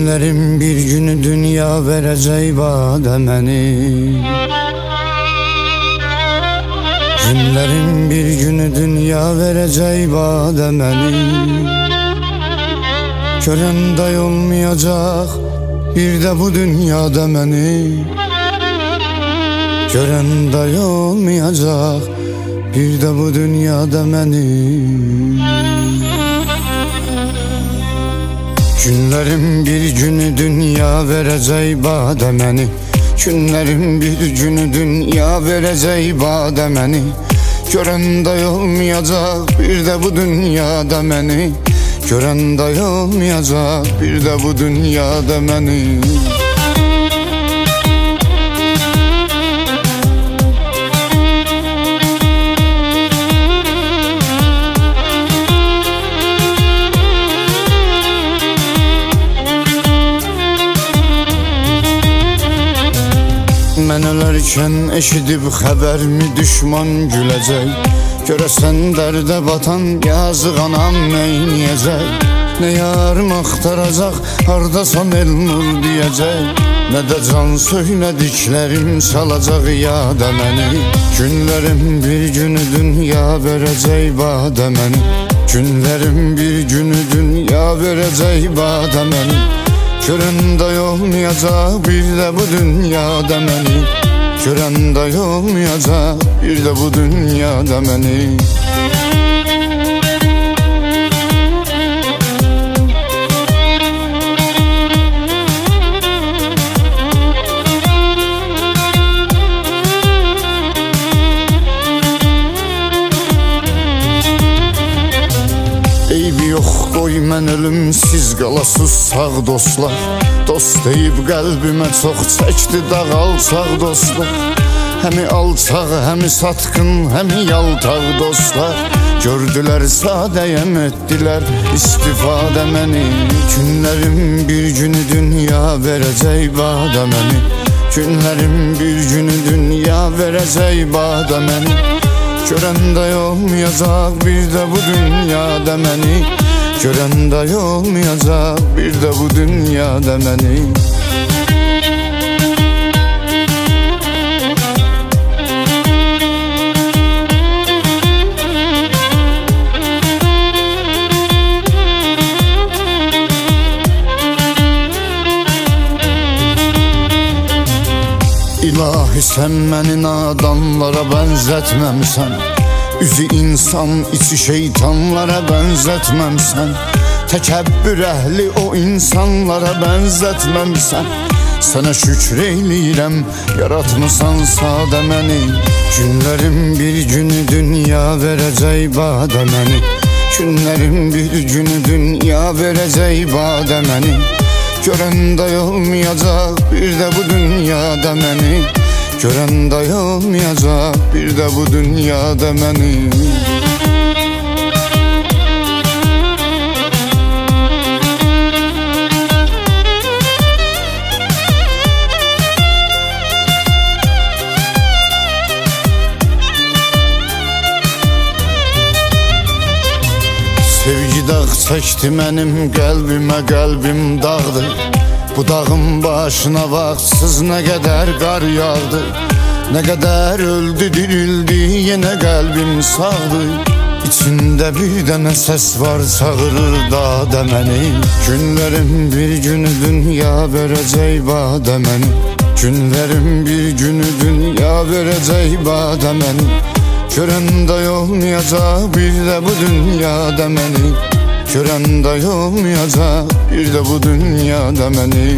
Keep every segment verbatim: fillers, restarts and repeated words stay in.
Günlerin bir günü dünya verecek bana məni. Günlerin bir günü dünya verecek bana məni. Görəndə olmayacak bir de bu dünyada məni. Görəndə olmayacak bir de bu dünyada məni. Günlerin bir günü dünya verecek bana məni. Günlerin bir günü dünya verecek bana məni. Görəndə olmayacak bir de bu dünyada məni. Görəndə olmayacak bir de bu dünyada məni. Mən ölərkən eşidib xəbərmi düşman güləcək. Görəsən dərdə batan yazıq anam neyniyəcək. Nə yarım axtaracaq, hardasan Elnur deyəcək. Nə də can söylədiklərim salacaq yada məni. Günlərim bir günü dünya verəcək bana məni. Günlərim bir günü dünya verəcək bana məni. Görəndə olmayacak bir de bu dünyada məni. Görəndə olmayacak bir de bu dünyada məni. Eybi yox qoy mən ölüm, siz qalasız sağ dostlar. Dost deyib qəlbimə çox çəkdi dağ alçaq dostlar. Həmi alçaq, həmi satqın, həmi yaltaq dostlar. Gördülər sadəyəm etdilər istifadə məni. Günlərim bir günü dünya verəcək bana məni. Günlərim bir günü dünya verəcək bana məni. Görəndə olmayacak bir de bu dünyada məni. Görəndə olmayacak bir de bu dünyada məni. İlahi sen məni nadanlara bənzətməmsən. Üzü insan, içi şeytanlara bənzətməmsən. Təkəbbür əhli o insanlara bənzətməmsən. Sənə şükür eyləyirəm, yaratmısan sadə məni. Günlərim bir günü dünya verəcək bana məni. Günlərim bir günü dünya verəcək bana məni. Görəndə olmayacak bir de bu dünyada məni. Görəndə olmayacak bir de bu dünyada məni. Sevgi dağ çəkdi mənim qəlbimə, qəlbim dağdır. Bu dağın başına vaxtsız nə qədər qar yağdı. Nə qədər öldü, dirildi, yenə qəlbim sağdır. İçində bir dənə səs var, çağırır da məni. Günlərim bir günü dünya verəcək bana məni. Günlərim bir günü dünya verəcək bana məni. Görəndə olmayacak bir de bu dünyada məni. Görəndə olmayacak bir de bu dünyada məni.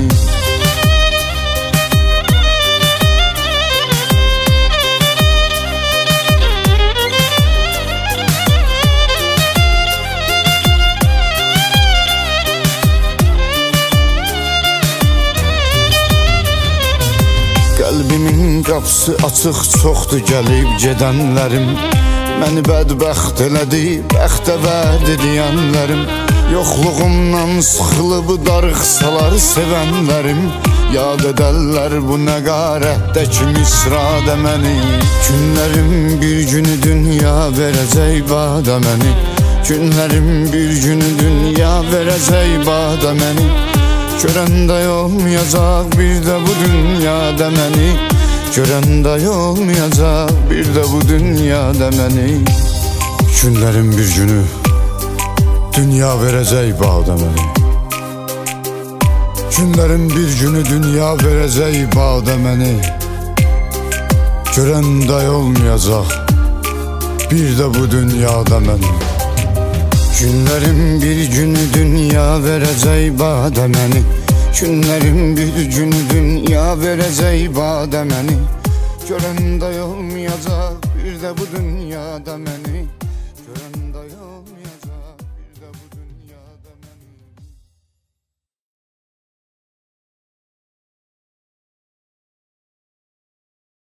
Qəlbimin qapısı açıq, çoxdur gəlib gedənlərim. Məni bədbəxt elədi, bəxtə vəd ediyənlərim. Yoxluğumdan sıxılıb darıxsalar sevənlərim. Yad edərlər bu nəqarətdəki misradə məni. Günlərim bir günü dünya verəcək bana məni. Günlərim bir günü dünya verəcək bana məni. Görən də olmayacaq bir də bu dünyada məni. Görən də olmayacaq bir də bu dünyada məni. Günlərin bir günü dünya verəcək bağda məni. Günlərin bir günü dünya verəcək bağda məni. Görən də olmayacaq bir də bu dünyada məni. Günlərin bir günü dünya verəcək bağda məni. Günlərin bir günü dünya verəcək bağda məni. Görən də olmayacaq bir də bu dünyada məni.